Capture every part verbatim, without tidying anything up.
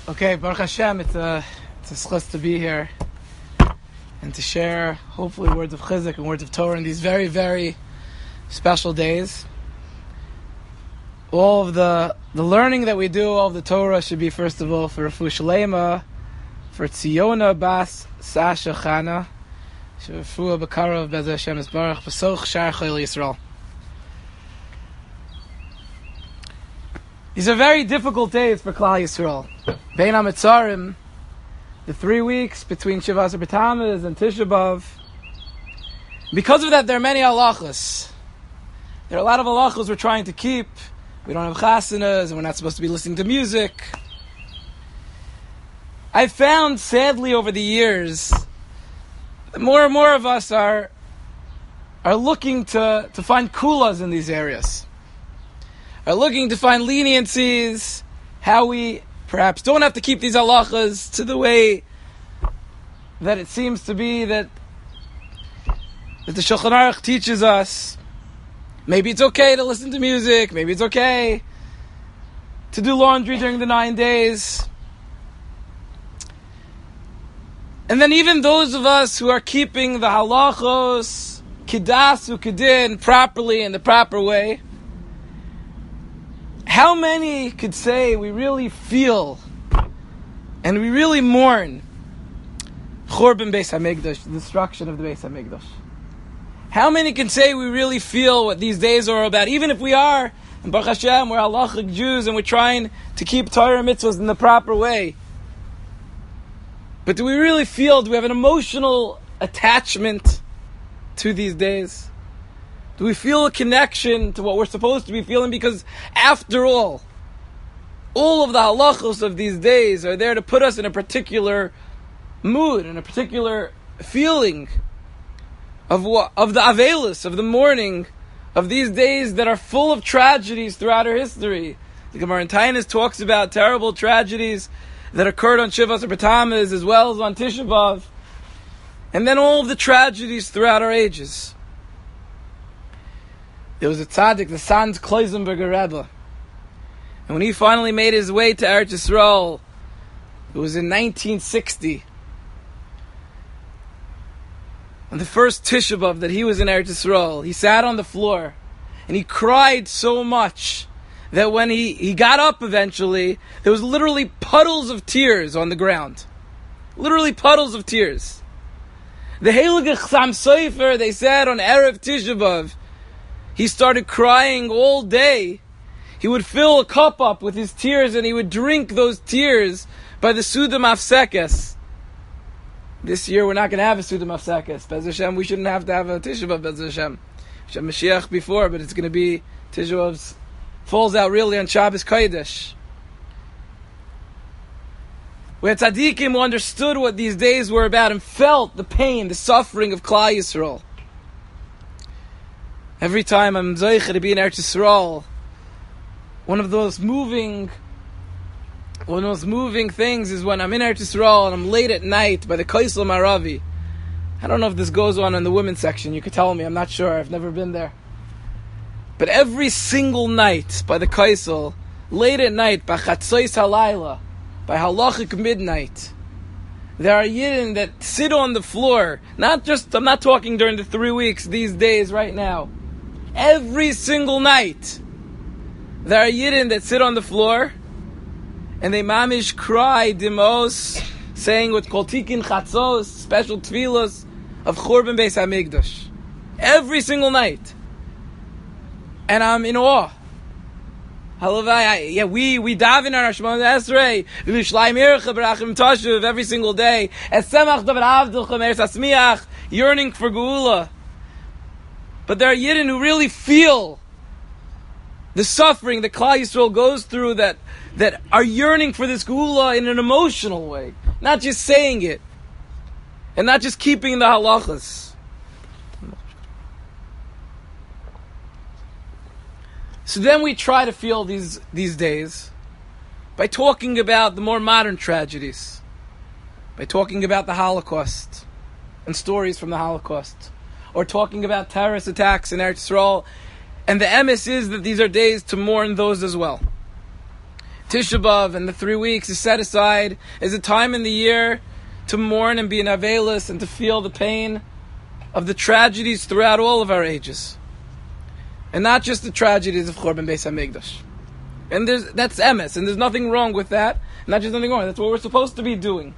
Okay, Baruch Hashem, it's a, it's a schus to be here and to share, hopefully, words of chizuk and words of Torah in these very, very special days. All of the the learning that we do, all of the Torah should be, first of all, for Refu Shalema, for Tziona Bas Sasha Chana, Refu Bakara of Bez Hashem Baruch, Besoch Shar Chayil Yisrael. These are very difficult days for Klal Yisrael. Bein HaMetzarim, the three weeks between Shavas B'Tammuz and Tisha B'Av. Because of that, there are many halachas. There are a lot of halachas we're trying to keep. We don't have chasanas, and we're not supposed to be listening to music. I've found, sadly, over the years, that more and more of us are are looking to, to find kulas in these areas. Are looking to find leniencies, how we perhaps don't have to keep these halachas to the way that it seems to be that, that the Shulchan Aruch teaches us. Maybe it's okay to listen to music, maybe it's okay to do laundry during the nine days. And then even those of us who are keeping the halachos, kidasu, kedin, properly in the proper way, how many could say we really feel and we really mourn Churban Beis HaMikdash, the destruction of the Beis HaMikdash? How many can say we really feel what these days are about, even if we are, and Baruch Hashem, we're halachic Jews and we're trying to keep Torah mitzvahs in the proper way? But do we really feel, do we have an emotional attachment to these days? Do we feel a connection to what we're supposed to be feeling? Because after all, all of the halachos of these days are there to put us in a particular mood, in a particular feeling of what, of the avelus, of the mourning, of these days that are full of tragedies throughout our history. The Gemara in Taanis talks about terrible tragedies that occurred on Shivas B'Tammuz as well as on Tisha B'Av, and then all of the tragedies throughout our ages. There was a tzaddik, the Sanz Kloisenberger Rebbe, and when he finally made his way to Eretz Yisrael, it was in nineteen sixty. On the first Tisha B'Av that he was in Eretz Yisrael, he sat on the floor and he cried so much that when he, he got up eventually, there was literally puddles of tears on the ground. Literally puddles of tears. The Heilige Chassam Sofer, they said on Erev Tisha B'Av, he started crying all day. He would fill a cup up with his tears and he would drink those tears by the Suda Mafsekes. This year we're not going to have a Suda Mafsekes. Bez Hashem, we shouldn't have to have a Tisha B'Av, Bez Hashem. We should have Mashiach before, but it's going to be Tisha B'Av falls out really on Shabbos Kodesh. We had tzaddikim who understood what these days were about and felt the pain, the suffering of Klal Yisrael. Every time I'm zoicha to be in Eretz Yisrael, one of those moving, one of those moving things is when I'm in Eretz Yisrael and I'm late at night by the Kaisel Maravi. I don't know if this goes on in the women's section. You could tell me. I'm not sure. I've never been there. But every single night by the Kaisel, late at night by Chatzois Halayla, by halachic midnight, there are Yidden that sit on the floor. Not just. I'm not talking during the three weeks. These days, right now. Every single night, there are Yidden that sit on the floor and they mamish cry dimos, saying what's called tikin chatzos, special tefillos of Churban Beis HaMikdash. Every single night. And I'm in awe. Halavai, yeah, we, we daven on our Shemona Esrei, V'lishlaim Ircha B'rachim Tashuv every single day, Es Semach David Avdulcha Me'eretz HaSmiach, yearning for Geula. But there are Yidden who really feel the suffering that Klal Yisrael goes through, that, that are yearning for this Geula in an emotional way. Not just saying it. And not just keeping the halachas. So then we try to feel these, these days by talking about the more modern tragedies. By talking about the Holocaust and stories from the Holocaust. Or talking about terrorist attacks in Eretz Yisrael. And the emes is that these are days to mourn those as well. Tisha B'Av and the three weeks is set aside as a time in the year to mourn and be in Avelis and to feel the pain of the tragedies throughout all of our ages. And not just the tragedies of Churban Beis HaMikdash. And there's, that's emes, and there's nothing wrong with that. Not just nothing wrong, that's what we're supposed to be doing.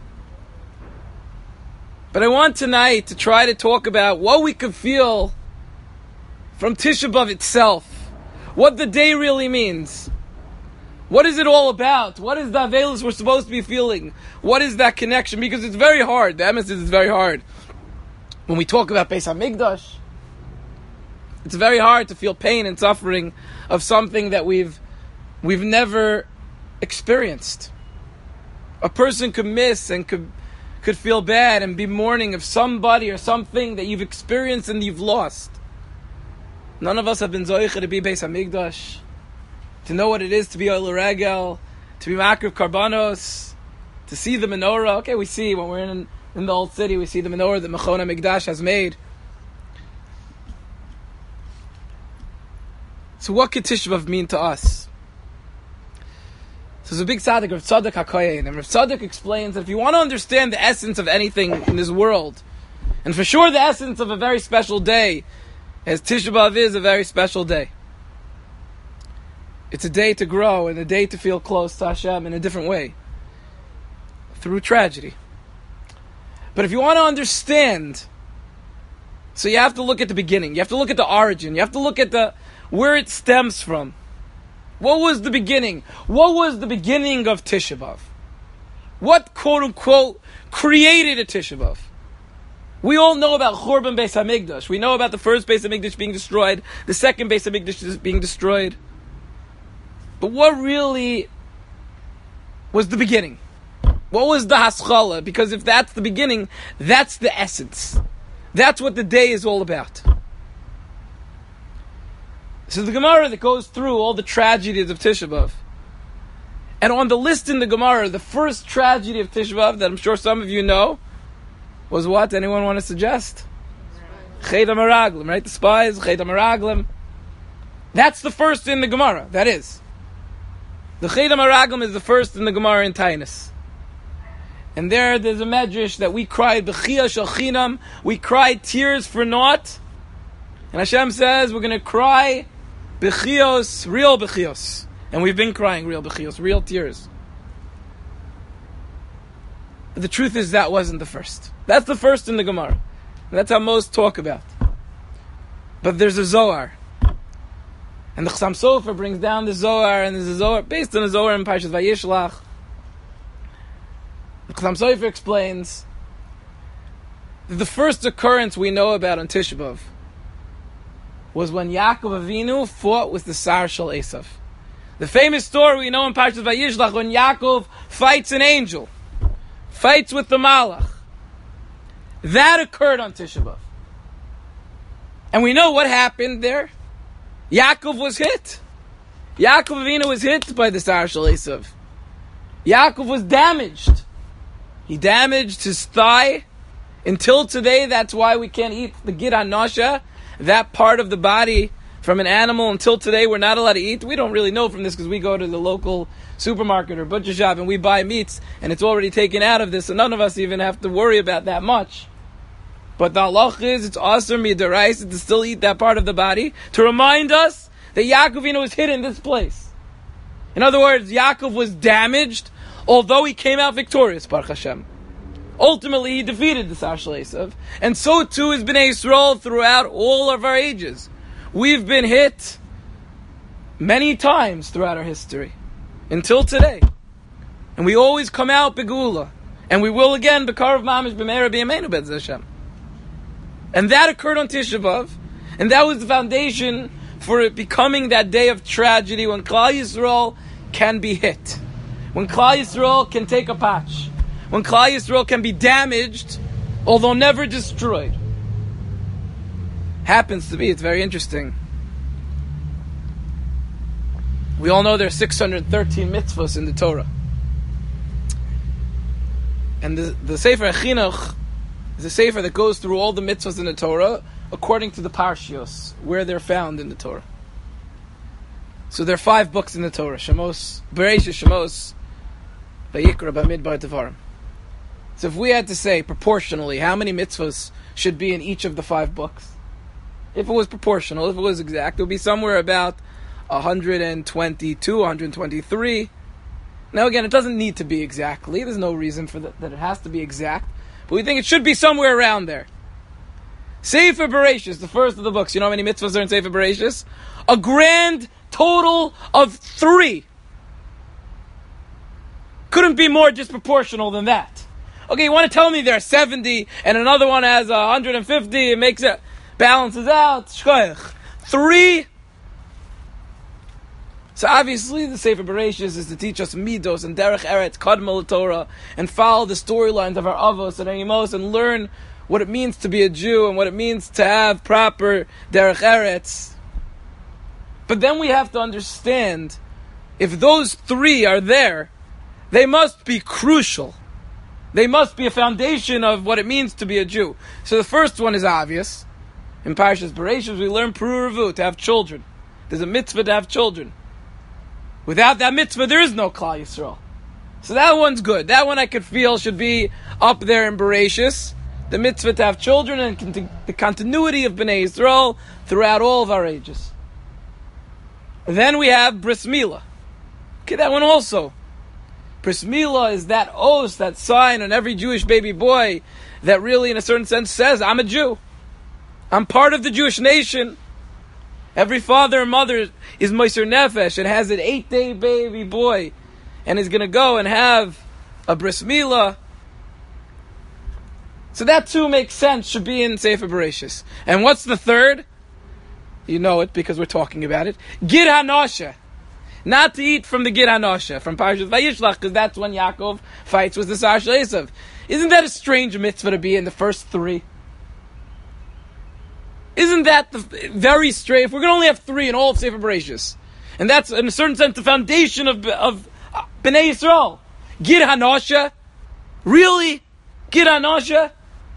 But I want tonight to try to talk about what we could feel from Tisha B'Av itself. What the day really means. What is it all about? What is the Avelis we're supposed to be feeling? What is that connection? Because it's very hard. The emes is very hard. When we talk about Beis HaMikdash, it's very hard to feel pain and suffering of something that we've we've never experienced. A person could miss and could could feel bad and be mourning of somebody or something that you've experienced and you've lost. None of us have been zoicha to be Beis HaMikdash, to know what it is to be Oil Regel, to be Makriv Karbanos, to see the menorah. Okay, we see when we're in in the old city, we see the menorah that Mechon HaMikdash has made. So what could Tisha B'Av mean to us? So there's a big tzaddik, Rav Tzadok HaKohen, and Rav Tzadok explains that if you want to understand the essence of anything in this world, and for sure the essence of a very special day, as Tisha B'Av is a very special day. It's a day to grow and a day to feel close to Hashem in a different way, through tragedy. But if you want to understand, so you have to look at the beginning, you have to look at the origin, you have to look at the where it stems from. What was the beginning? What was the beginning of Tisha B'Av? What, quote unquote, created a Tisha B'Av? We all know about Churban Beis HaMikdash. We know about the first Beis HaMikdash being destroyed, the second Beis HaMikdash being destroyed. But what really was the beginning? What was the Haskalah? Because if that's the beginning, that's the essence. That's what the day is all about. So the Gemara that goes through all the tragedies of Tisha B'Av. And on the list in the Gemara, the first tragedy of Tisha B'Av that I'm sure some of you know was what? Anyone want to suggest? Chet HaMeraglim, right? The spies, Chet HaMeraglim. That's the first in the Gemara, that is. The Chet HaMeraglim is the first in the Gemara in Tainus. And there, there's a medrash that we cried B'chiyah shel chinam, we cried tears for naught. And Hashem says we're going to cry B'chiyos, real B'chiyos. And we've been crying real B'chiyos, real tears. But the truth is that wasn't the first. That's the first in the Gemara. And that's how most talk about. But there's a Zohar. And the Chassam Sofer brings down the Zohar, and there's a Zohar, based on the Zohar in Parshas Vayishlach. The Chassam Sofer explains that the first occurrence we know about on Tisha B'Av was when Yaakov Avinu fought with the Sar Shel Esav. The famous story we know in Parshas Vayishlach when Yaakov fights an angel, fights with the Malach. That occurred on Tisha B'Av. And we know what happened there. Yaakov was hit. Yaakov Avinu was hit by the Sar Shel Esav. Yaakov was damaged. He damaged his thigh. Until today, that's why we can't eat the Gid HaNasha, that part of the body from an animal. Until today, we're not allowed to eat. We don't really know from this because we go to the local supermarket or butcher shop and we buy meats and it's already taken out of this, so none of us even have to worry about that much. But the halach is, it's awesome midaraisa to still eat that part of the body to remind us that Yaakov Avinu was hit in this place. In other words, Yaakov was damaged, although he came out victorious, Baruch Hashem. Ultimately, he defeated the Sar Shel Esav, and so too has Bnei Yisrael throughout all of our ages. We've been hit many times throughout our history, until today. And we always come out Begula. And we will again, B'karav Mamish B'meira B'yameinu B'ez Hashem. And that occurred on Tisha B'Av. And that was the foundation for it becoming that day of tragedy when Klal Yisrael can be hit. When Klal Yisrael can take a patch. When Klal Yisrael can be damaged, although never destroyed. Happens to be, it's very interesting. We all know there are six hundred thirteen mitzvahs in the Torah. And the, the Sefer Chinuch is a Sefer that goes through all the mitzvahs in the Torah according to the Parshios, where they're found in the Torah. So there are five books in the Torah: Shemos, Bereshis, Shemos, Vayikra, Bamidbar, Devarim. So if we had to say proportionally how many mitzvahs should be in each of the five books, if it was proportional, if it was exact, it would be somewhere about one hundred twenty-two, one hundred twenty-three. Now again, it doesn't need to be exactly. There's no reason for that, that it has to be exact. But we think it should be somewhere around there. Sefer Bereshis, the first of the books. You know how many mitzvahs are in Sefer Bereshis? A grand total of three. Couldn't be more disproportional than that. Okay, you want to tell me there are seventy and another one has one hundred fifty, it makes it, balances out. Shkoyach. Three. So obviously the Sefer Bereshis is to teach us midos and derech eretz, kadmol Torah, and follow the storylines of our avos and our imos and learn what it means to be a Jew and what it means to have proper derech eretz. But then we have to understand, if those three are there, they must be crucial. They must be a foundation of what it means to be a Jew. So the first one is obvious. In Parshas Bereshis we learn Pruruvu, to have children. There's a mitzvah to have children. Without that mitzvah, there is no Klal Yisrael. So that one's good. That one I could feel should be up there in Bereshis. The mitzvah to have children and conti- the continuity of Bnei Yisrael throughout all of our ages. Then we have Bris Milah. Okay, that one also. Bris Milah is that oath, that sign on every Jewish baby boy that really, in a certain sense, says, I'm a Jew. I'm part of the Jewish nation. Every father and mother is Moser Nefesh and has an eight-day baby boy and is going to go and have a Bris Milah. So that too makes sense, should be in Sefer Bereshis. And what's the third? You know it because we're talking about it. Gid HaNosha. Not to eat from the Gid HaNosha, from Parshas Vayishlach, because that's when Yaakov fights with the Sar Shel Esav. Isn't that a strange mitzvah to be in the first three? Isn't that the very straight? If we're going to only have three in all of Sefer Bereshis, and that's in a certain sense the foundation of of Bnei Yisrael, Gid HaNosha, really, Gid HaNosha,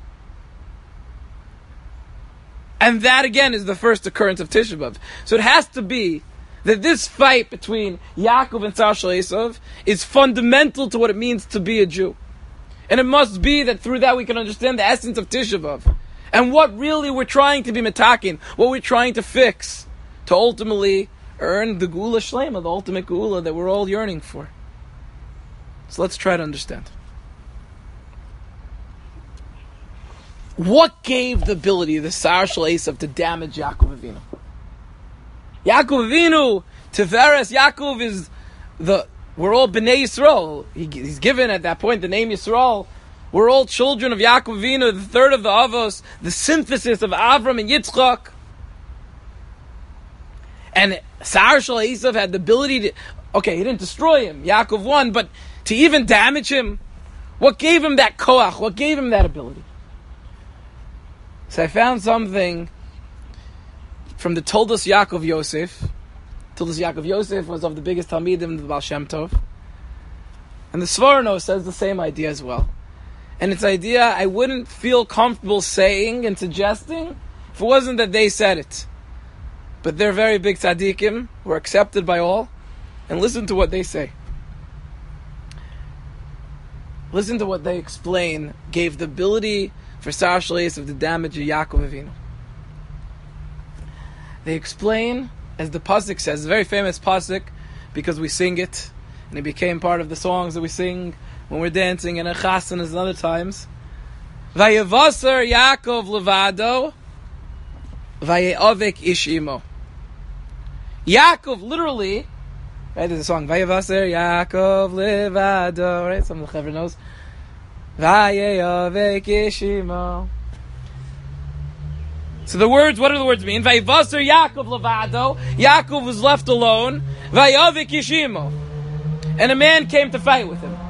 and that again is the first occurrence of Tisha B'Av. So it has to be that this fight between Yaakov and Sar Shel Esav is fundamental to what it means to be a Jew, and it must be that through that we can understand the essence of Tisha B'Av. And what really we're trying to be metakin, what we're trying to fix, to ultimately earn the Geula Shlema, the ultimate Geula that we're all yearning for. So let's try to understand. What gave the ability of the Sar Shel Esav to damage Yaakov Avinu? Yaakov Avinu, Tiferes, Yaakov is the, we're all Bnei Yisrael. He, he's given at that point the name Yisrael. We're all children of Yaakov Avinu, the third of the Avos, the synthesis of Avram and Yitzchak. And Sar Shel Esav had the ability to, okay, he didn't destroy him, Yaakov won, but to even damage him, what gave him that koach? What gave him that ability? So I found something from the Toldos Yaakov Yosef. Toldos Yaakov Yosef was of the biggest Talmidim in the Baal Shem Tov. And the Sforno says the same idea as well. And it's an idea I wouldn't feel comfortable saying and suggesting if it wasn't that they said it. But they're very big tzaddikim, who are accepted by all, and listen to what they say. Listen to what they explain gave the ability for Sar Shel Esav to damage Yaakov Avinu. They explain, as the pasuk says, a very famous pasuk, because we sing it, and it became part of the songs that we sing when we're dancing in a chasanas and other times. Vayavaser Yaakov levado, vayeavik ish imo. Yaakov, literally, right? There's a song, Vayavaser Yaakov levado, right? Some of the chaver knows. Vayeavik ish imo. So the words, what do the words mean? Vayavaser Yaakov levado. Yaakov was left alone. Vayeavik ish imo. And a man came to fight with him.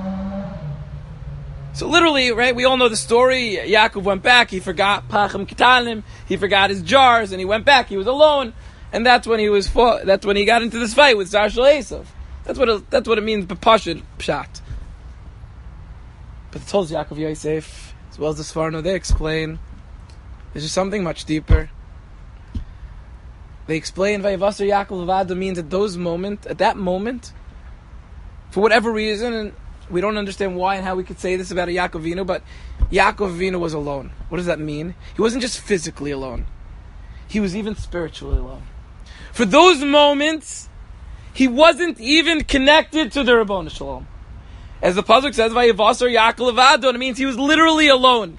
So literally, right, we all know the story. Yaakov went back, he forgot Pacham Kitanim, he forgot his jars, and he went back, he was alone, and that's when he was fought, that's when he got into this fight with Sar Shel Esav. That's what it, that's what it means, B'pashid Pshat. But the Toldos Yaakov Yosef, as well as the Sforno, they explain, there's just something much deeper. They explain Vayivasar Yaakov Levado means at those moment, at that moment, for whatever reason, and we don't understand why and how we could say this about a Yaakov Avinu, but Yaakov Avinu was alone. What does that mean? He wasn't just physically alone. He was even spiritually alone. For those moments, he wasn't even connected to the Rabbanu Shalom. As the pasuk says, Vayivasar Yaakov Levado, it means he was literally alone.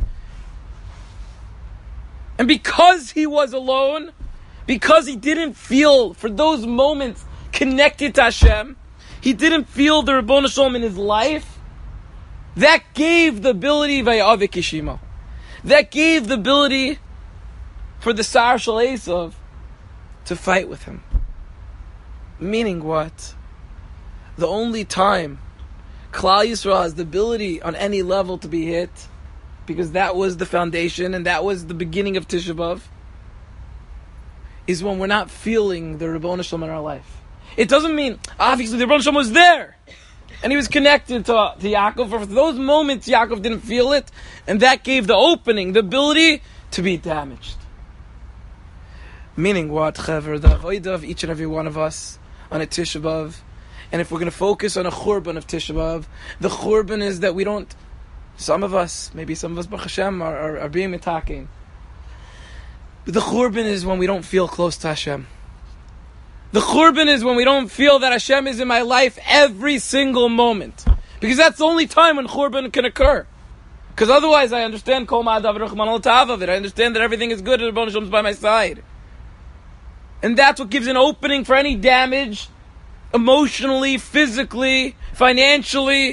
And because he was alone, because he didn't feel, for those moments, connected to Hashem, he didn't feel the Rabbanu Shalom in his life, that gave the ability, Vayavik Yishimo, that gave the ability for the Sar Shal Esav to fight with him. Meaning what? The only time Klal Yisrael has the ability on any level to be hit, because that was the foundation and that was the beginning of Tisha B'Av, is when we're not feeling the Rabbanu Shalom in our life. It doesn't mean, obviously, the Rabbanu Shalom was there, and he was connected to, to Yaakov. For those moments, Yaakov didn't feel it, and that gave the opening, the ability to be damaged. Meaning what, Chaver? The avodah of each and every one of us on a Tisha B'Av, and if we're going to focus on a Churban of Tisha B'Av, the Churban is that we don't, some of us, maybe some of us, Baruch Hashem, are, are, are being mitakein. But the Churban is when we don't feel close to Hashem. The Churban is when we don't feel that Hashem is in my life every single moment. Because that's the only time when Churban can occur. Because otherwise I understand Kol Ma'adav Rachman Al Ta'avav. I understand that everything is good and the Rabbanu Shalom is by my side. And that's what gives an opening for any damage, emotionally, physically, financially.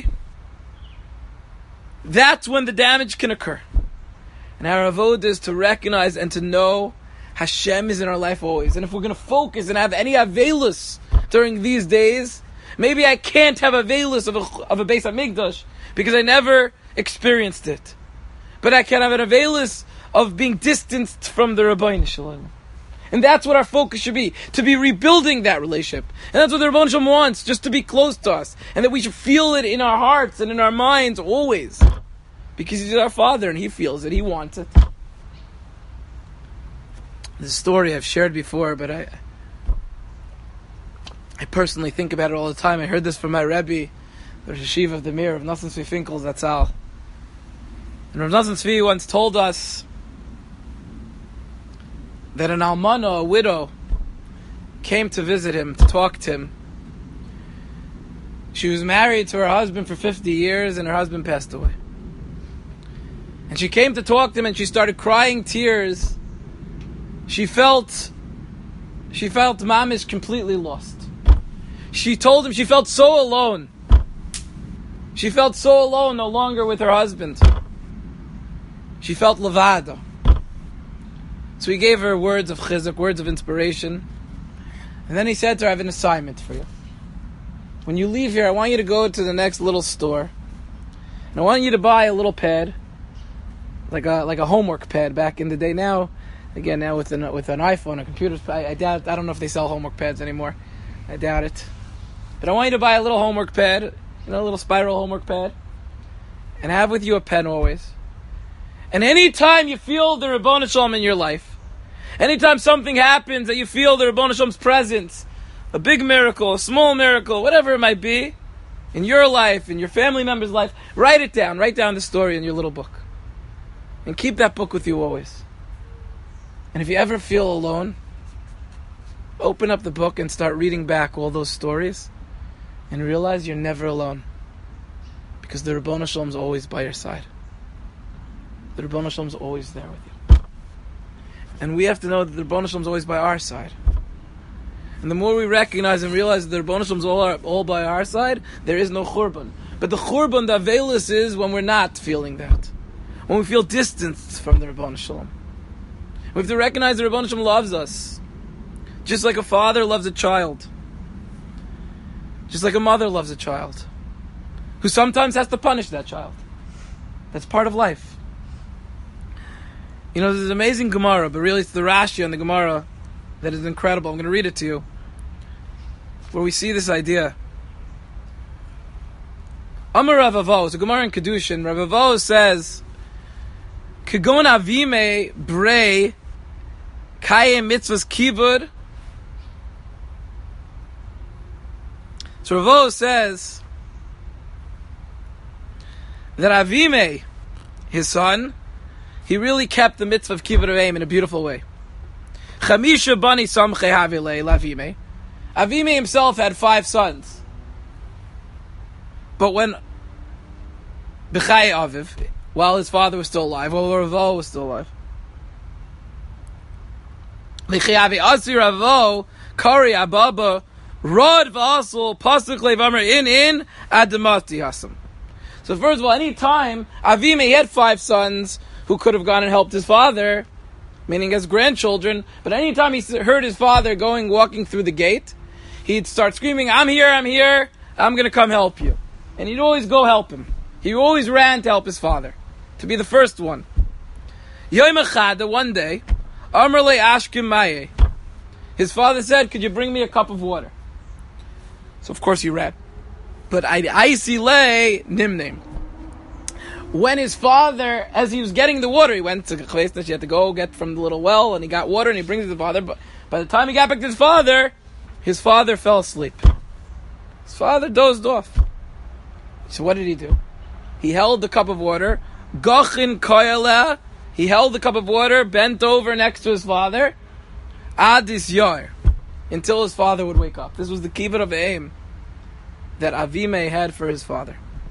That's when the damage can occur. And our avodah is to recognize and to know Hashem is in our life always. And if we're going to focus and have any avelus during these days, maybe I can't have avelus of a, of a Beis HaMikdash because I never experienced it. But I can have an avelus of being distanced from the Rabbeinu Shalom. And that's what our focus should be, to be rebuilding that relationship. And that's what the Rabbeinu Shalom wants, just to be close to us. And that we should feel it in our hearts and in our minds always. Because He's our Father and He feels it, He wants it. The story I've shared before, but I I personally think about it all the time. I heard this from my Rebbe, the Rosh Hashiva of the Mir, of Nosson Tzvi Finkel Zatzal. And Rav Nosson Tzvi once told us that an almana, a widow, came to visit him, to talk to him. She was married to her husband for fifty years and her husband passed away. And she came to talk to him and she started crying tears. She felt, she felt Mom is completely lost. She told him she felt so alone. She felt so alone, no longer with her husband. She felt levada. So he gave her words of chizuk, words of inspiration. And then he said to her, I have an assignment for you. When you leave here, I want you to go to the next little store. And I want you to buy a little pad. Like a like a homework pad back in the day. Now, again, now with an, with an iPhone, a computer, I, I doubt, I don't know if they sell homework pads anymore. I doubt it. But I want you to buy a little homework pad, you know, a little spiral homework pad. And have with you a pen always. And anytime you feel the Rabbanu Shalom in your life, anytime something happens that you feel the Rabbanu Shalom's presence, a big miracle, a small miracle, whatever it might be, in your life, in your family member's life, write it down. Write down the story in your little book. And keep that book with you always. And if you ever feel alone, open up the book and start reading back all those stories and realize you're never alone. Because the Rabbanu Shalom is always by your side. The Rabbanu Shalom is always there with you. And we have to know that the Rabbanu Shalom is always by our side. And the more we recognize and realize that the Rabbanu Shalom is all, all by our side, there is no Churban. But the Churban, the Avelis, is when we're not feeling that. When we feel distanced from the Rabbanu Shalom. We have to recognize the Rabbanu Shalom loves us. Just like a father loves a child. Just like a mother loves a child. Who sometimes has to punish that child. That's part of life. You know, there's an amazing Gemara, but really it's the Rashi on the Gemara that is incredible. I'm going to read it to you. Where we see this idea. Amar Rav Avo, it's a Gemara in Kedushin. Rav Avo says, Kagon avime brei kayem mitzvahs kibud So Ravo says that Avimei, his son, he really kept the mitzvah of Kibbud Avim in a beautiful way. Chamisha bani samchei havilei lavimei. Avimei himself had five sons. But when B'chai Aviv, while his father was still alive, while Ravo was still alive, L'chiyavi Asi Ravo, Kari Ababa, Rod V'asol, Pasuk Levamer, in, in, Adamati Hasam. So first of all, any time Avimei had five sons who could have gone and helped his father, meaning as grandchildren, but any time he heard his father going, walking through the gate, he'd start screaming, I'm here, I'm here, I'm going to come help you. And he'd always go help him. He always ran to help his father, to be the first one. Yom Echad, one day, Amar le Ashkim Maye. His father said, could you bring me a cup of water? So of course he ran. But I see le nimnim. When his father, as he was getting the water, he went to Chvesnas, he had to go get from the little well, and he got water, and he brings it to the father. But by the time he got back to his father, his father fell asleep. His father dozed off. So what did he do? He held the cup of water, Gochin koyala. He held the cup of water, bent over next to his father, Adis Yar, until his father would wake up. This was the kibbud of aim that Avimei had for his father.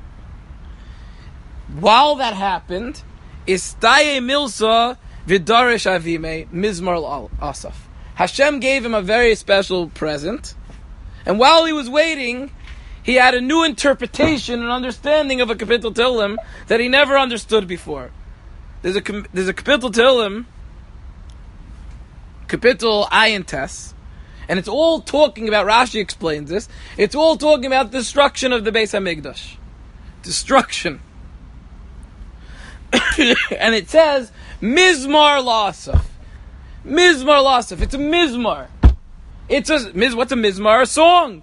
While that happened, Istaye Milsa Vidarish Avimei Mizmar Asaf. Hashem gave him a very special present, and while he was waiting, he had a new interpretation and understanding of a Kapitel Tehillim that he never understood before. There's a there's a Kapitel Tehillim, Kapitel Ayin Tes, and it's all talking about, Rashi explains this, it's all talking about destruction of the Beis HaMikdash. Destruction. And it says, Mizmar Lasaf. Mizmar Lasaf. It's a Mizmar. It's a, what's a Mizmar? A song.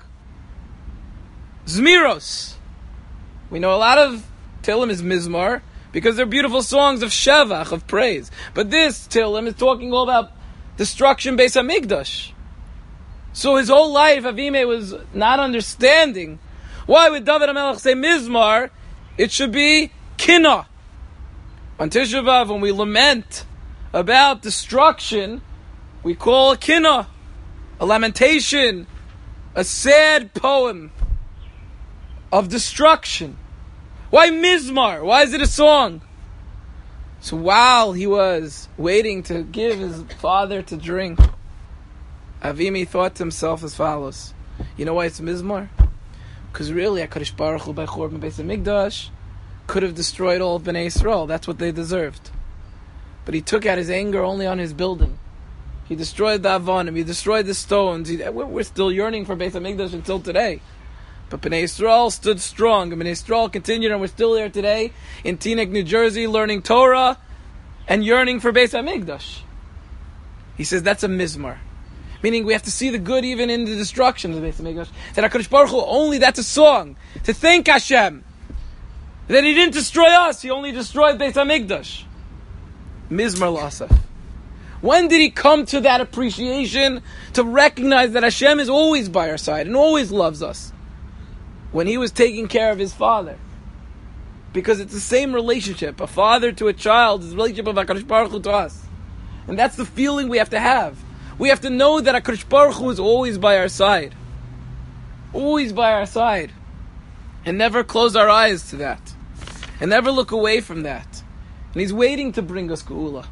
Zmiros. We know a lot of Tehillim is Mizmar because they're beautiful songs of Shevach, of praise. But this Tehillim is talking all about destruction Beis HaMikdash. So his whole life, Avimei was not understanding why would David HaMelech say Mizmar. It should be Kinah. On Tisha B'Av, when we lament about destruction, we call a Kinah, a lamentation, a sad poem of destruction. Why Mizmar? Why is it a song? So while he was waiting to give his father to drink, Avimei thought to himself as follows. You know why it's Mizmar? Because really, HaKadosh Baruch Hu by Churban Beis HaMikdash could have destroyed all of Bnei Yisrael. That's what they deserved. But he took out his anger only on his building. He destroyed the Avanim. He destroyed the stones. He, we're still yearning for Beis HaMikdash until today. But Bnei Yisrael stood strong. And Bnei Yisrael continued, and we're still here today in Teaneck, New Jersey, learning Torah and yearning for Beis HaMikdash. He says that's a Mizmar. Meaning we have to see the good even in the destruction of the Beis HaMikdash. That HaKadosh Baruch Hu, only that's a song. To thank Hashem that He didn't destroy us, He only destroyed Beis HaMikdash. Mizmar L'asaf. When did he come to that appreciation, to recognize that Hashem is always by our side and always loves us? When he was taking care of his father. Because it's the same relationship. A father to a child is the relationship of HaKadosh Baruch Hu to us. And that's the feeling we have to have. We have to know that HaKadosh Baruch Hu is always by our side. Always by our side. And never close our eyes to that. And never look away from that. And He's waiting to bring us Geula.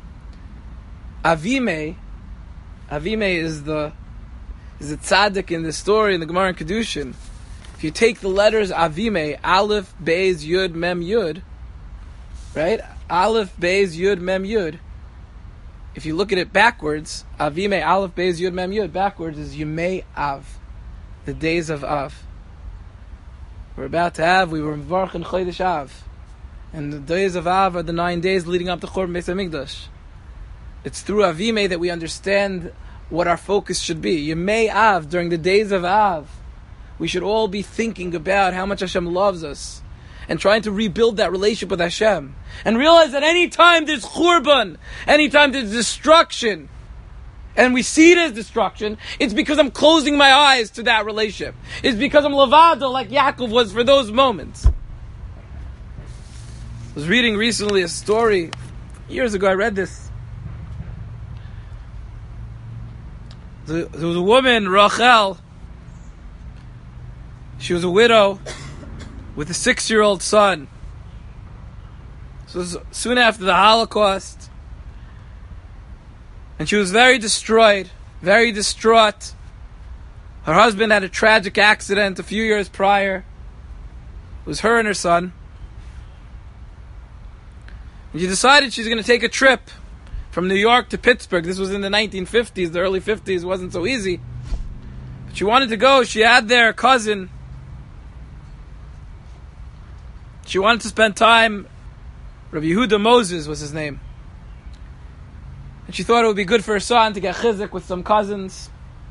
Avimei, Avimei is the is the tzaddik in the story in the Gemara and Kedushin. If you take the letters Avimei, Aleph, Beis, Yud, Mem, Yud, right? Aleph, Beis, Yud, Mem, Yud. If you look at it backwards, Avimei, Aleph, Beis, Yud, Mem, Yud, backwards is Yemei Av, the days of Av. We're about to have, we were Mevarch in Chodesh Av. And the days of Av are the nine days leading up to Churban Beis HaMikdash. It's through Avimei that we understand what our focus should be. Yemei Av, during the days of Av, we should all be thinking about how much Hashem loves us and trying to rebuild that relationship with Hashem. And realize that any time there's Churban, any time there's destruction, and we see it as destruction, it's because I'm closing my eyes to that relationship. It's because I'm levado like Yaakov was for those moments. I was reading recently a story. Years ago I read this. There was a woman, Rachel. She was a widow with a six-year-old son. So it was soon after the Holocaust. And she was very destroyed, very distraught. Her husband had a tragic accident a few years prior. It was her and her son. And she decided she's going to take a trip from New York to Pittsburgh. This was in the nineteen fifties, the early fifties. It wasn't so easy. But she wanted to go. She had their cousin. She wanted to spend time. Rabbi Yehuda Moses was his name. And she thought it would be good for her son to get chizuk with some cousins.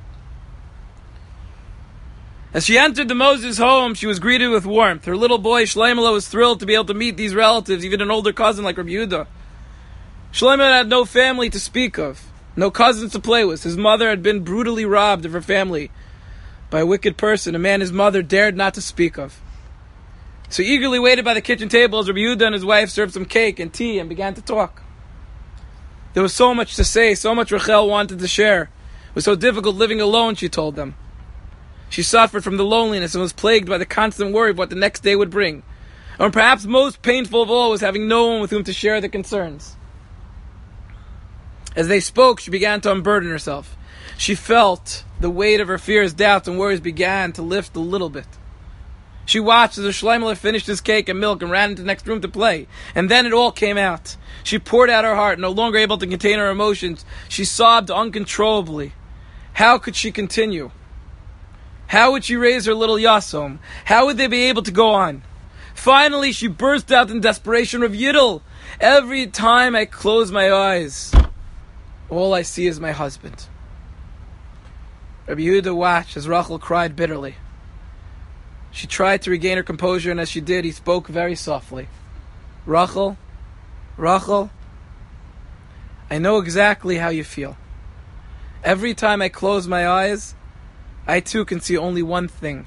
As she entered the Moses home, she was greeted with warmth. Her little boy, Shlomo, was thrilled to be able to meet these relatives, even an older cousin like Rabbi Yehuda. Shlomo had no family to speak of, no cousins to play with. His mother had been brutally robbed of her family by a wicked person, a man his mother dared not to speak of. So he eagerly waited by the kitchen table as Rabbi Yehuda and his wife served some cake and tea and began to talk. There was so much to say, so much Rachel wanted to share. It was so difficult living alone, she told them. She suffered from the loneliness and was plagued by the constant worry of what the next day would bring. And perhaps most painful of all was having no one with whom to share the concerns. As they spoke, she began to unburden herself. She felt the weight of her fears, doubts, and worries began to lift a little bit. She watched as her Shlomo finished his cake and milk and ran into the next room to play. And then it all came out. She poured out her heart, no longer able to contain her emotions. She sobbed uncontrollably. How could she continue? How would she raise her little Yasom? How would they be able to go on? Finally, she burst out in desperation, Rav Yidel, every time I close my eyes, all I see is my husband. Rabbi Yehuda watched as Rachel cried bitterly. She tried to regain her composure, and as she did, he spoke very softly. Rachel, Rachel, I know exactly how you feel. Every time I close my eyes, I too can see only one thing.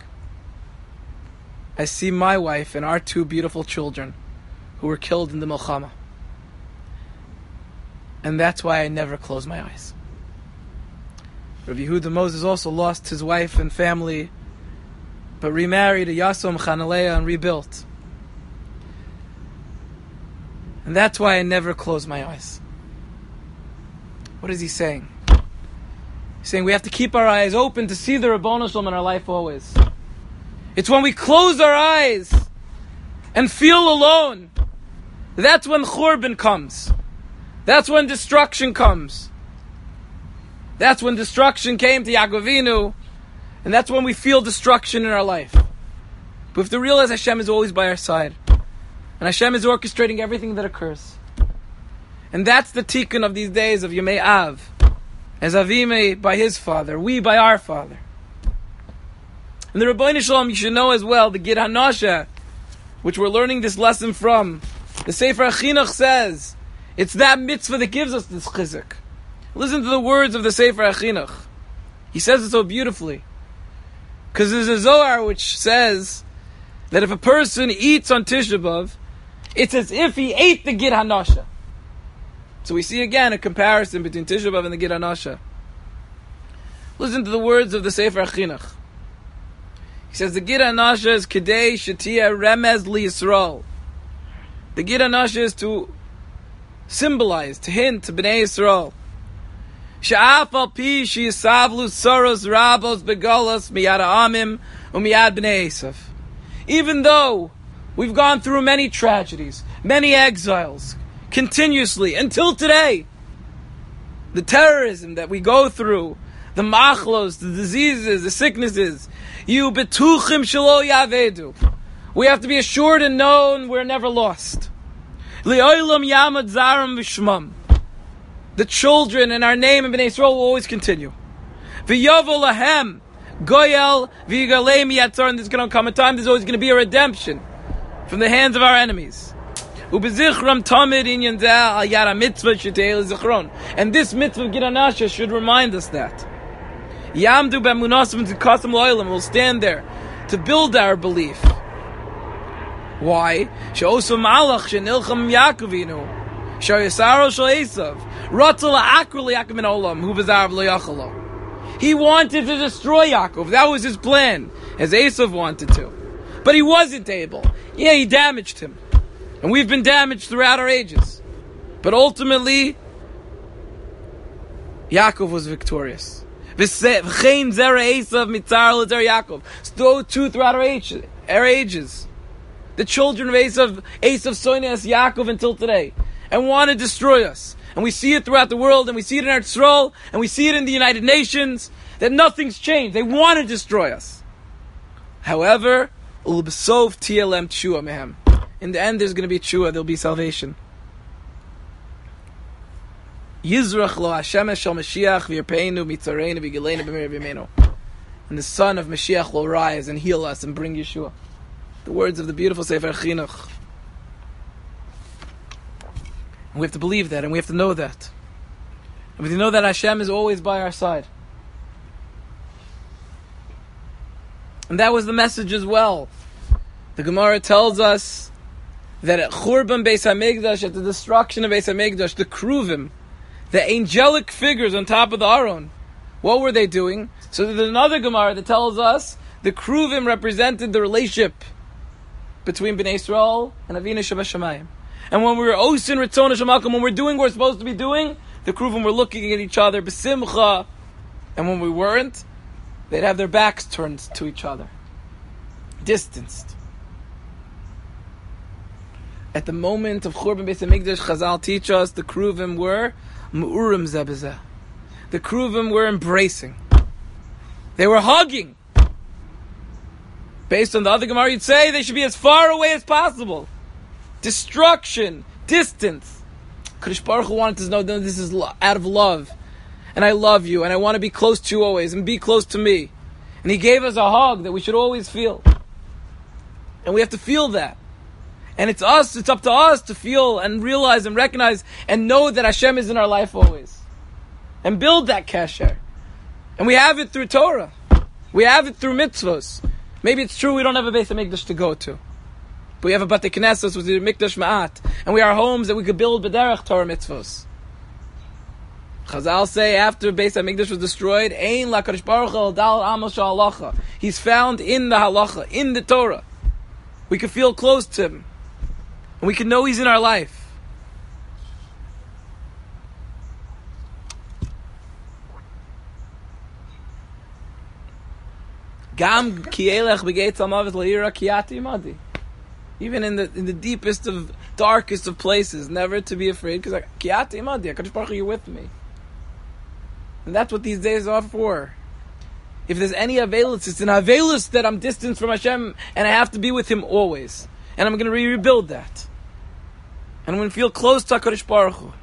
I see my wife and our two beautiful children who were killed in the Milchama. And that's why I never close my eyes. Rabbi Yehuda Moses also lost his wife and family, but remarried a Yasom Chanaleah and rebuilt. And that's why I never close my eyes. What is he saying? He's saying we have to keep our eyes open to see the Ribbono Shel Olam in our life always. It's when we close our eyes and feel alone, that's when Churban comes. That's when destruction comes. That's when destruction came to Yaakov Avinu, and that's when we feel destruction in our life. But we have to realize Hashem is always by our side, and Hashem is orchestrating everything that occurs. And that's the tikkun of these days of Yemei Av, as Avimei by his father, we by our father. And the Ribbono Shel Olam, you should know as well, the Gid Hanasha, which we're learning this lesson from, the Sefer HaChinuch says, it's that mitzvah that gives us this chizuk. Listen to the words of the Sefer HaChinuch. He says it so beautifully. Because there's a Zohar which says that if a person eats on Tisha B'Av, it's as if he ate the Gid Hanasha. So we see again a comparison between Tisha B'Av and the Gid Hanasha. Listen to the words of the Sefer HaChinuch. He says the Gid Hanasha is Kedei Shetia Remez Li Yisrael. The Gid Hanasha is to symbolize, to hint to Bnei Yisrael. Sha'af al pi she'yisavlu soros rabos begolos miyad ha'amim u'miyad Bnei Esav. Even though we've gone through many tragedies, many exiles, continuously, until today, the terrorism that we go through, the machlos, the diseases, the sicknesses, you betuchim shelo yavedu. We have to be assured and known we're never lost. Li'olam yamad zaram v'shmam. The children and our name in Bnei Yisrael will always continue. V'yovo lahem goyel v'yigalei miyatzar. And there's going to come a time there's always going to be a redemption from the hands of our enemies. Ubezichram tamid inyan zeh al yad mitzvah shetei zichron. And this mitzvah Giranasha should remind us that. Yamdu b'emunasim tzikasim lo'olam will stand there to build our belief. Why? She'osu malach she'nilcham Yaakovinu. She'yasaro she'esav. Ratzal ha'akru li'Yaakov min olam hu v'zarav lo'yachalo. He wanted to destroy Yaakov. That was his plan, as Esav wanted to. But he wasn't able. Yeah, he damaged him. And we've been damaged throughout our ages. But ultimately, Yaakov was victorious. V'chein zera Esav mitzar l'zera Yaakov. So too throughout our ages. Our ages. The children of Esav, Esav soinas Yaakov until today. And want to destroy us. And we see it throughout the world, and we see it in our Yisrael, and we see it in the United Nations, that nothing's changed. They want to destroy us. However, ulbsov tlm tshuva mehem. In the end, there's going to be tshuva. There'll be salvation. Yizrach lo Hashem shel Mashiach v'yirpeinu mitzareinu v'gileinu b'meir v'yimenu. And the Son of Mashiach will rise and heal us and bring Yeshua. The words of the beautiful Sefer Chinuch. And we have to believe that, and we have to know that. And we have to know that Hashem is always by our side. And that was the message as well. The Gemara tells us that at Churban Beis HaMikdash, at the destruction of Beis HaMikdash, the Kruvim, the angelic figures on top of the Aron, what were they doing? So there's another Gemara that tells us the Kruvim represented the relationship between Bnei Yisrael and Avinu Shabashamayim. And when we were Osin Ritzon Shemakom, when we're doing what we're supposed to be doing, the Kruvim were looking at each other, B'simcha. And when we weren't, they'd have their backs turned to each other. Distanced. At the moment of Churban Beis HaMikdash, Chazal teach us the Kruvim were Mu'urim Zebezeh. The Kruvim were embracing. They were hugging. Based on the other Gemara, you'd say they should be as far away as possible. Destruction, distance. Kadosh Baruch Hu wanted to know that this is out of love, and I love you, and I want to be close to you always, and be close to me. And He gave us a hug that we should always feel, and we have to feel that. And it's us, it's up to us to feel and realize and recognize and know that Hashem is in our life always, and build that kasher. And we have it through Torah, we have it through mitzvos. Maybe it's true we don't have a Beis HaMikdash to go to. We have a Bate Knesset with the Mikdash Ma'at, and we are homes that we could build b'derech Torah mitzvos. Chazal say after Beis HaMikdash was destroyed, Ein la Kadosh Baruch Hu dal amo sha'alacha. He's found in the halacha, in the Torah. We can feel close to Him, and we can know He's in our life. Gam ki elech b'geit zalmavet la'ira kiyati imadi. Even in the in the deepest of darkest of places, never to be afraid, because Kiyati Imadi, HaKadosh Baruch Hu, you're with me. And that's what these days are for. If there's any Avelus, it's an Avelus that I'm distant from Hashem, and I have to be with Him always. And I'm going to re- rebuild that. And I'm going to feel close to HaKadosh Baruch Hu.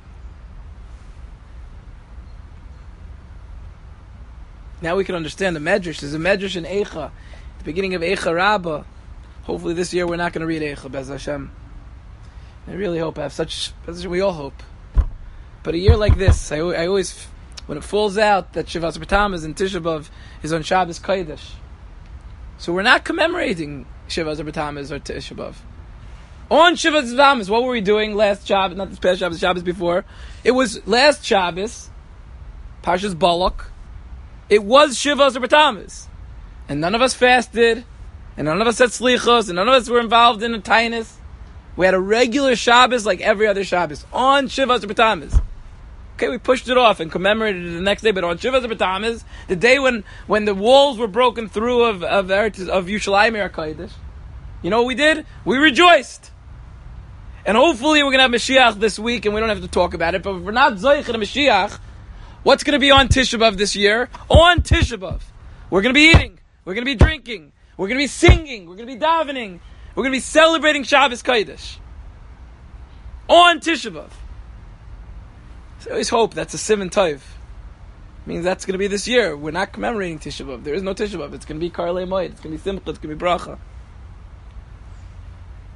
Now we can understand the Medrash. There's a Medrash in Eicha, the beginning of Eicha Rabbah. Hopefully this year we're not going to read Eicha, Bez Hashem. I really hope, I have such, we all hope. But a year like this, I, I always, when it falls out that Shivas B'Tammuz and Tisha B'Av is on Shabbos Kodesh. So we're not commemorating Shivas B'Tammuz or Tisha B'Av. On Shivas B'Tammuz, what were we doing last Shabbos, not this past Shabbos, Shabbos before? It was last Shabbos, Parshas Balak. It was Shivas B'Tammuz. And none of us fasted. And none of us had slichos, and none of us were involved in a tainus. We had a regular Shabbos like every other Shabbos on Shivas B'Tammuz. Okay, we pushed it off and commemorated it the next day, but on Shivas B'Tammuz, the day when, when the walls were broken through of of, of Yushalayim HaKodesh, you know what we did? We rejoiced. And hopefully we're going to have Mashiach this week, and we don't have to talk about it, but if we're not Zoich and Mashiach, what's going to be on Tisha B'Av this year? On Tisha B'Av. We're going to be eating. We're going to be drinking. We're going to be singing. We're going to be davening. We're going to be celebrating Shabbos Kodesh. On Tisha B'Av. So I always hope that's a Sivan Tov. Means that's going to be this year. We're not commemorating Tisha B'Av. There is no Tisha B'Av. It's going to be Karlei Moed. It's going to be Simcha. It's going to be Bracha.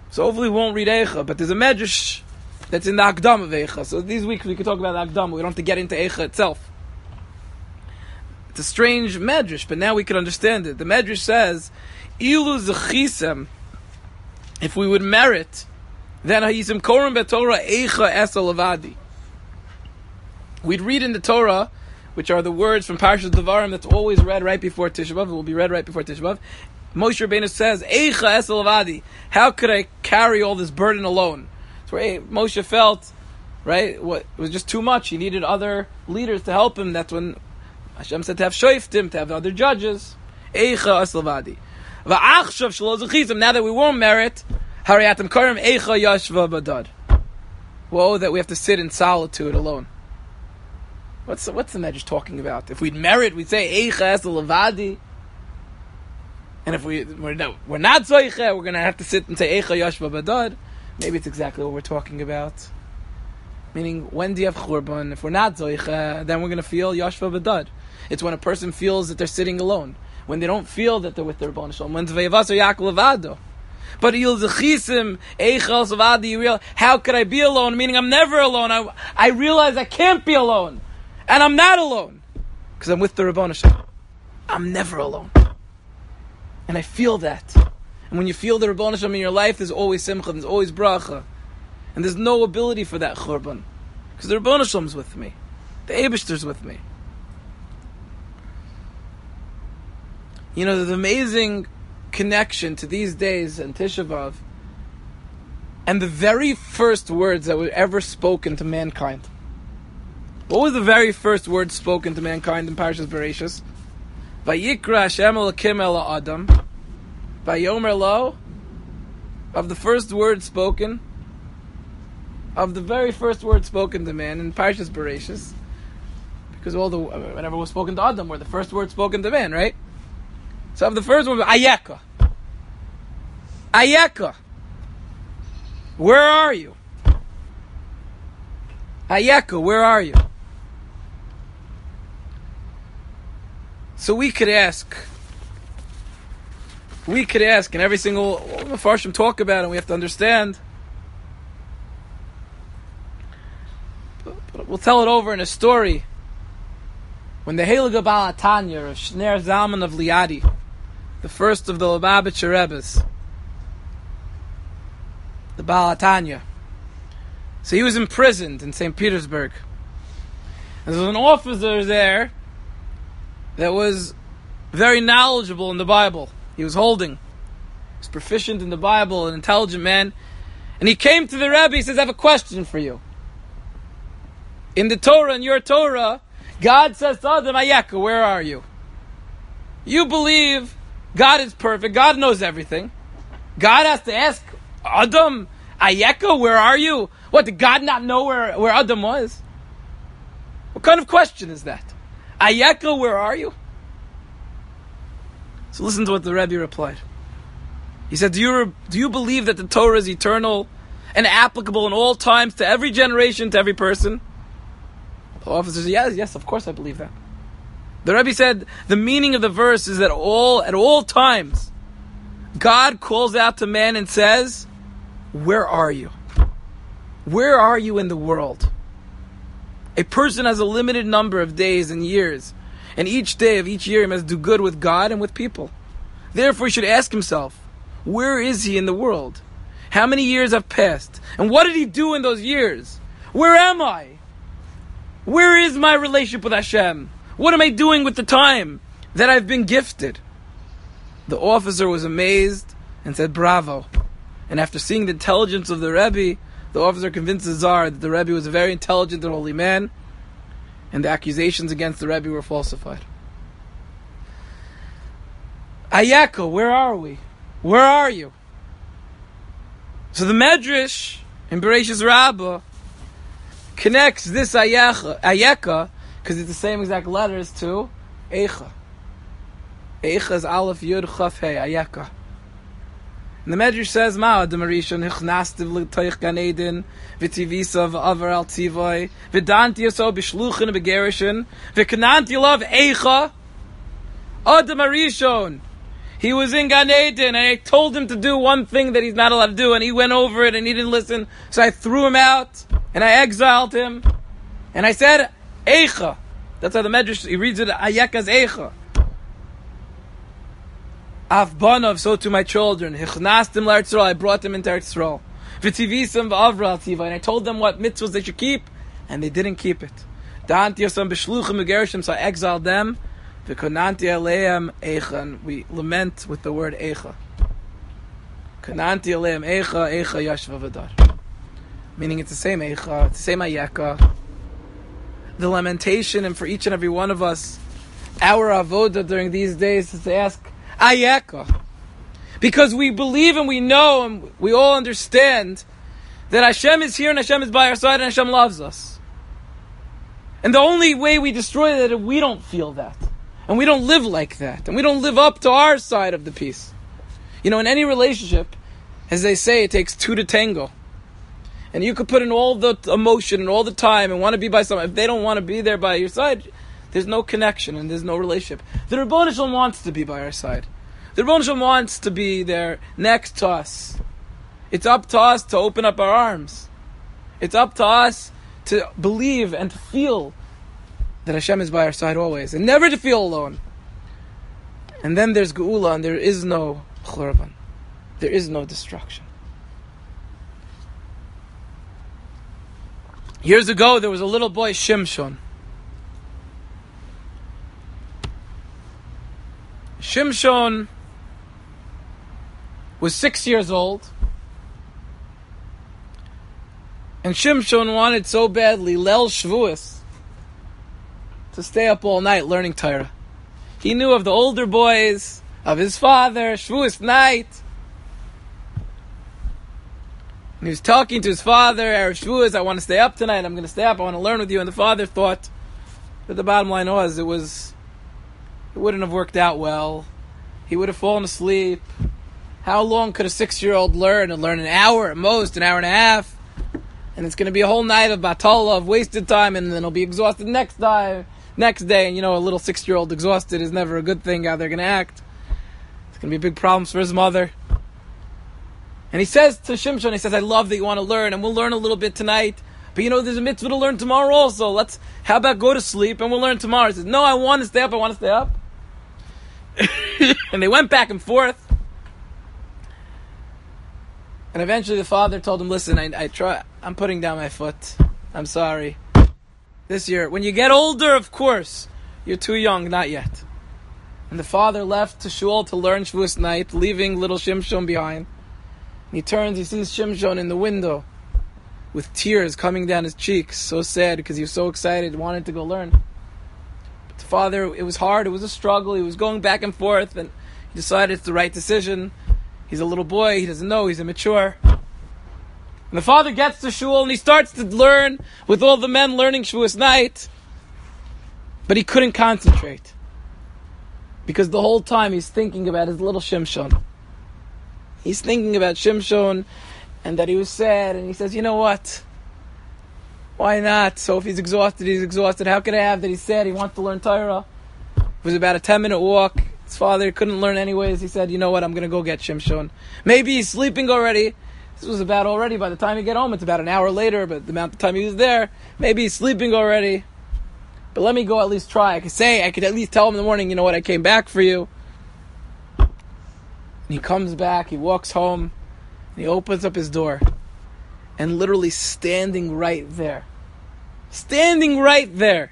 So hopefully we won't read Eicha, but there's a medrash that's in the Akdam of Eicha. So these weeks we can talk about the Akdam. We don't have to get into Eicha itself. It's a strange medrash, but now we can understand it. The medrash says, Ilu Zechisem, if we would merit, then Hayisim Korim Betorah Eicha Esel Avadi. We'd read in the Torah, which are the words from Parshas Devarim that's always read right before Tisha B'Av. It will be read right before Tisha B'Av. Moshe Rabbeinu says, Eicha Esel Avadi. How could I carry all this burden alone? So hey, Moshe felt, right, what, it was just too much. He needed other leaders to help him. That's when Hashem said to have shoftim, to have other judges. Eicha Esel Avadi. V'achshav shelo zechizim. Now that we won't merit, Hariyatim Karim Eicha Yashva Badad. Woe that we have to sit in solitude alone. What's the, what's the medrash talking about? If we'd merit, we'd say Eicha Esel Avadi. And if we, we're not, we're not Zoiche, we're going to have to sit and say Eicha Yashva Badad. Maybe it's exactly what we're talking about. Meaning, when do you have Churban? If we're not Zoiche, then we're going to feel Yashva Badad. It's when a person feels that they're sitting alone. When they don't feel that they're with their Rebbeinu Shalom. When Zveyavas or Yaakov Levado. But Il Zechisim, Eicha Esel Avadi, you realize, how could I be alone? Meaning, I'm never alone. I, I realize I can't be alone. And I'm not alone. Because I'm with the Rebbeinu Shalom. I'm never alone. And I feel that. And when you feel the Rebbeinu Shalom in your life, there's always simcha, there's always bracha. And there's no ability for that churban. Because the Rebbeinu Shalom's with me. The Eibishter's with me. You know, there's an amazing connection to these days and Tisha B'Av. And the very first words that were ever spoken to mankind. What was the very first word spoken to mankind in Parshas Bereshis? Vayikra Hashem Elokim el Adam. Vayomer lo. Of the first word spoken. Of the very first word spoken to man in Parshas Bereshis. Because all the whenever it was spoken to Adam, were the first word spoken to man, right? So of the first word, Ayeka. Ayeka. Where are you? Ayeka, where are you? So we could ask, we could ask, and every single Mefarshim talk about it, and we have to understand. But, but we'll tell it over in a story. When the Heilige Baal HaTanya, of Shner Zalman of Liadi, the first of the Lubavitcher Rebbes, the Baal HaTanya, so he was imprisoned in Saint Petersburg. And there was an officer there that was very knowledgeable in the Bible. He was holding. He was proficient in the Bible, an intelligent man. And he came to the Rebbe, he says, I have a question for you. In the Torah, in your Torah, God says to Adam, Ayeka, where are you? You believe God is perfect, God knows everything. God has to ask Adam, Ayeka, where are you? What, did God not know where, where Adam was? What kind of question is that? Ayeka, where are you? So listen to what the Rebbe replied. He said, do you, do you believe that the Torah is eternal and applicable in all times to every generation, to every person? The officer said, yes, yes, of course I believe that. The Rebbe said, the meaning of the verse is that all at all times, God calls out to man and says, where are you? Where are you in the world? A person has a limited number of days and years, and each day of each year he must do good with God and with people. Therefore he should ask himself, where is he in the world? How many years have passed? And what did he do in those years? Where am I? Where is my relationship with Hashem? What am I doing with the time that I've been gifted? The officer was amazed and said, bravo. And after seeing the intelligence of the Rebbe, the officer convinced the Tsar that the Rebbe was a very intelligent and holy man, and the accusations against the Rebbe were falsified. Ayeka, where are we? Where are you? So the Medrash in Bereshis Rabbah connects this Ayeka, Ayeka, because it's the same exact letters to Eicha. Eicha is Aleph Yud Chaf Hey, Ayeka. And the Medrash says, Ma Adam Arishon hichnastiv l'toich Gan Eden v'tivisa v'avar al tivoi v'danti yaso b'shluchin v'gerishin v'kananti lov Eicha. Adam Arishon, He was in Gan Eden, and I told him to do one thing that he's not allowed to do, and he went over it, and he didn't listen. So I threw him out, and I exiled him. And I said, Eicha. That's how the Medrash, he reads it, Ayeka's Eicha. Av Banav, so to my children. Hichnastim l'Eretz Yisrael, I brought them into Eretz Yisrael. V'tivisam v'avra tiva, and I told them what mitzvahs they should keep, and they didn't keep it. Da'anti yosam b'shluchim v'gershim, so I exiled them. V'konanti aleim eicha, and we lament with the word eicha. Konanti aleim eicha, eicha yashva v'dar. Meaning it's the same eicha, it's the same ayeka. The lamentation, and for each and every one of us, our avoda during these days is to ask, ayeka. Because we believe and we know and we all understand that Hashem is here and Hashem is by our side and Hashem loves us. And the only way we destroy that is we don't feel that. And we don't live like that. And we don't live up to our side of the peace. You know, in any relationship, as they say, it takes two to tango. And you could put in all the emotion and all the time and want to be by someone. If they don't want to be there by your side, there's no connection and there's no relationship. The Rebbeinu Shalom wants to be by our side. The Rebbeinu Shalom wants to be there next to us. It's up to us to open up our arms. It's up to us to believe and to feel that Hashem is by our side always. And never to feel alone. And then there's Geula and there is no Churban. There is no destruction. Years ago, there was a little boy, Shimshon. Shimshon was six years old. And Shimshon wanted so badly, Leil Shavuos, to stay up all night learning Torah. He knew of the older boys, of his father, Shavuos night. And he was talking to his father, Erev Shavuos, I want to stay up tonight, I'm going to stay up, I want to learn with you. And the father thought that the bottom line was, it was, it wouldn't have worked out well. He would have fallen asleep. How long could a six-year-old learn? And learn an hour at most, an hour and a half. And it's going to be a whole night of batala, of wasted time, and then he'll be exhausted next day. Next day, and you know, a little six-year-old exhausted is never a good thing, how they're going to act. It's going to be big problems for his mother. And he says to Shimshon, he says, I love that you want to learn, and we'll learn a little bit tonight. But you know, there's a mitzvah to learn tomorrow also. Let's, how about go to sleep and we'll learn tomorrow? He says, no, I want to stay up, I want to stay up. And they went back and forth. And eventually the father told him, listen, I, I try, I'm putting down my foot. I'm sorry. This year, when you get older, of course, you're too young, not yet. And the father left to shul to learn Shavuos night, leaving little Shimshon behind. And he turns, he sees Shimshon in the window with tears coming down his cheeks, so sad because he was so excited, wanted to go learn. But the father, it was hard, it was a struggle, he was going back and forth, and he decided it's the right decision. He's a little boy, he doesn't know, he's immature. And the father gets to shul and he starts to learn with all the men learning Shavuos night, but he couldn't concentrate. Because the whole time he's thinking about his little Shimshon. He's thinking about Shimshon and that he was sad, and he says, you know what? Why not? So if he's exhausted, he's exhausted. How could I have that he's sad? He wants to learn Torah. It was about a ten minute walk. His father couldn't learn anyways. He said, you know what? I'm going to go get Shimshon. Maybe he's sleeping already. This was about already, by the time he get home, it's about an hour later, but the amount of time he was there, maybe he's sleeping already. But let me go at least try. I could say, I could at least tell him in the morning, you know what, I came back for you. And he comes back, he walks home, and he opens up his door. And literally standing right there, standing right there,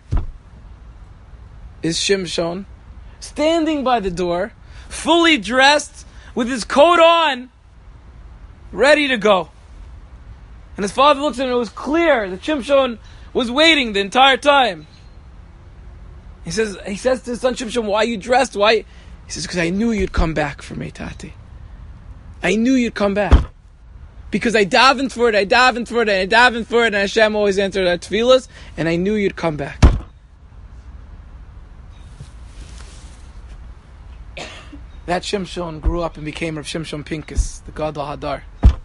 is Shimshon, standing by the door, fully dressed, with his coat on, ready to go. And his father looks at him, and it was clear that Shimshon was waiting the entire time. He says, he says to his son Shimshon, why are you dressed? Why? He says, because I knew you'd come back for me, Tati. I knew you'd come back. Because I davened for it, I davened for it, and I davened for it, and Hashem always answered our tefillas, and I knew you'd come back. That Shimshon grew up and became Rav Shimshon Pincus, the Gadol Hadar.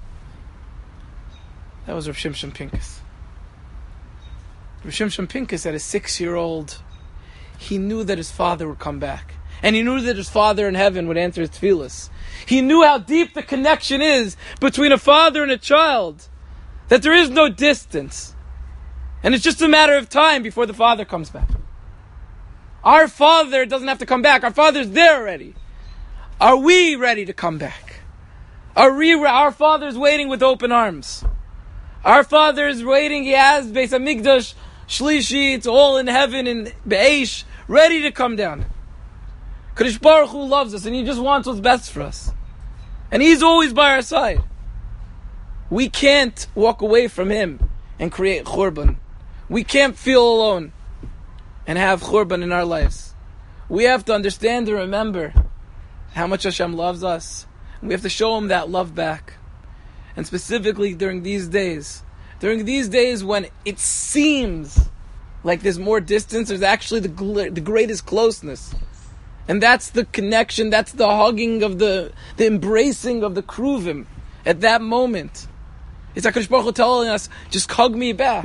That was Rav Shimshon Pincus. Rav Shimshon Pincus, at a six-year-old, he knew that his father would come back. And he knew that his Father in heaven would answer his tefillas. He knew how deep the connection is between a father and a child. That there is no distance. And it's just a matter of time before the Father comes back. Our Father doesn't have to come back. Our Father's there already. Are we ready to come back? Are we, our Father's waiting with open arms. Our Father is waiting. He has Beis HaMikdash, Shlishi, it's all in heaven, in Be'esh, ready to come down. Kadosh Baruch Hu loves us and He just wants what's best for us. And He's always by our side. We can't walk away from Him and create Churban. We can't feel alone and have Churban in our lives. We have to understand and remember how much Hashem loves us. We have to show Him that love back. And specifically during these days, during these days when it seems like there's more distance, there's actually the, gl- the greatest closeness. And that's the connection, that's the hugging of the, the embracing of the Kruvim at that moment. It's HaKadosh Baruch Hu telling us, just hug me back.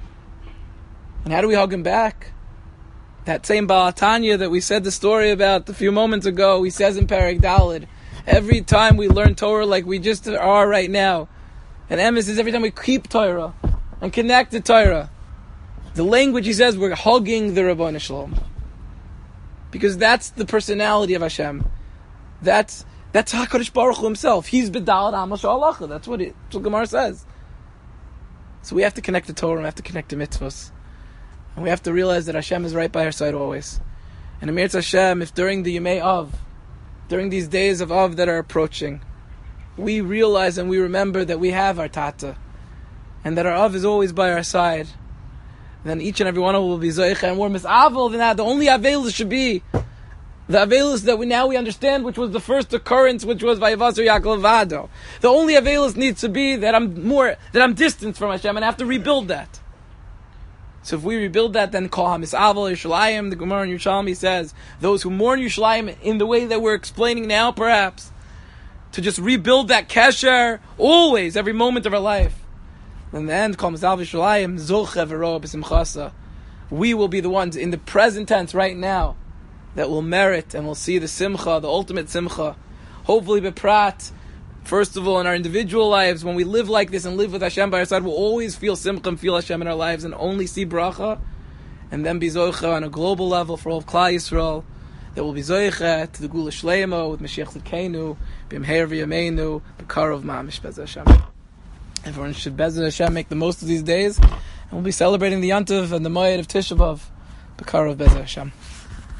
And how do we hug Him back? That same Baal Tanya that we said the story about a few moments ago, he says in Perek Daled, every time we learn Torah like we just are right now, and Emes is every time we keep Torah and connect to Torah, the language he says, we're hugging the Ribbono Shel Olam. Because that's the personality of Hashem. That's that's HaKadosh Baruch Hu Himself. He's B'dalad Amos Halacha. That's what it, that's what Gemara says. So we have to connect to Torah and we have to connect to mitzvahs. And we have to realize that Hashem is right by our side always. And Amir Hashem, if during the Yemei Av, during these days of Av that are approaching, we realize and we remember that we have our Tata, and that our Av is always by our side, then each and every one of us will be Zoich, and we're Misavel, then that the only Avelis should be the Avelis that we now we understand, which was the first occurrence, which was Vayavaser Yaakov Vado. The only Avelis needs to be that I'm more, that I'm distant from Hashem, and I have to rebuild that. So if we rebuild that, then call Hamis Aval Yerushalayim. The Gemara in Yerushalmi says those who mourn Yerushalayim in the way that we're explaining now, perhaps, to just rebuild that kesher always, every moment of our life. And then call Hamis Aval Yerushalayim Zoche V'ro B'Simchasa. We will be the ones in the present tense right now that will merit and will see the simcha, the ultimate simcha. Hopefully, beprat. First of all, in our individual lives, when we live like this and live with Hashem by our side, we'll always feel simcha and feel Hashem in our lives and only see bracha. And then be zoicha on a global level for all of Klal Yisrael. That will be zoicha to the Gula Shleimo with Mashiach Tzidkeinu, B'Mher V'Yameinu, B'Karov Ma'amish Bez Hashem. Everyone should Bez Hashem make the most of these days. And we'll be celebrating the Yantiv and the Moed of Tisha B'Av, B'Karov Bez Hashem.